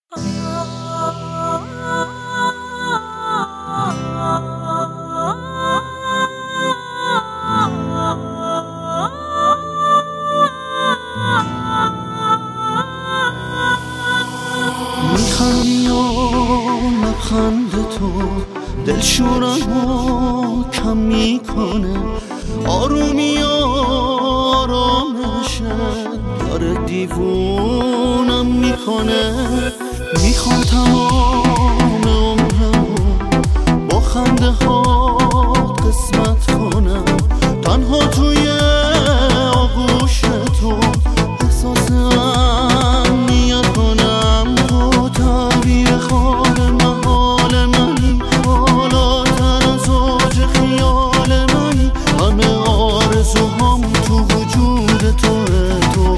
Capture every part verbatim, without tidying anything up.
میخندی و لبخند تو دلشورمو کم میکنه، آرومی و آرامشت داره دیوونم میکنه. میخوام تمام عمرمو با خنده ها قسمت کنم، تنها توی آغوش تو احساس امنیت کنم. تو تعبیر خواب محال منی، بالاتر از اوج خیال منی، همه آرزوهام تو وجود توه. تو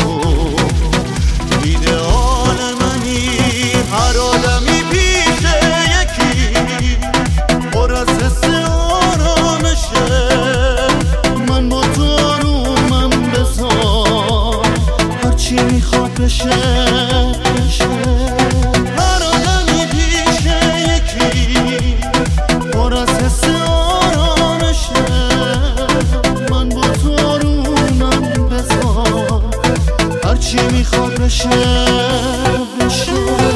ایدئال منی، هر آدمی پیش یکی پر از حس آرامشه. من با تو آرومم، بذار هرچی میخواد بشه بشه. هر آدمی پیش یکی پر از حس آرامشه. من با تو آرومم، بذار هرچی میخواد بشه بشه.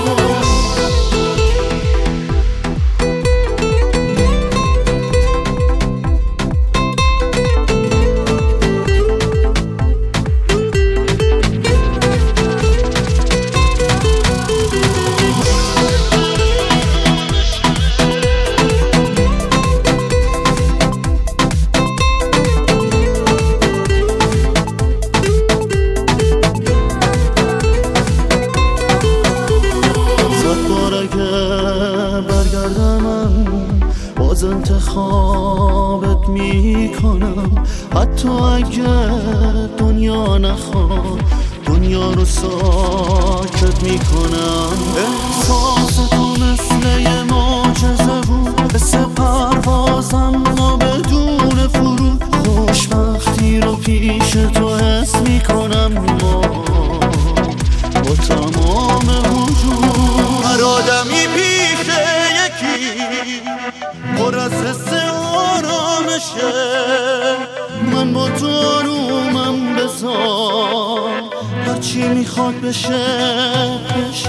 برگردم من باز انتخابت میکنم، حتی اگه دنیا نخواد دنیا رو ساکت میکنم. احساس تو مثل یه معجزه بود، حس پروازم ما بدون فرود. خوشبختی رو پیش تو حس میکنم، ما با تمام وجود. هر آدمی پیش یکی پر از حس آرامشه. من با تو آرومم، بذار هرچی میخواد بشه بشه.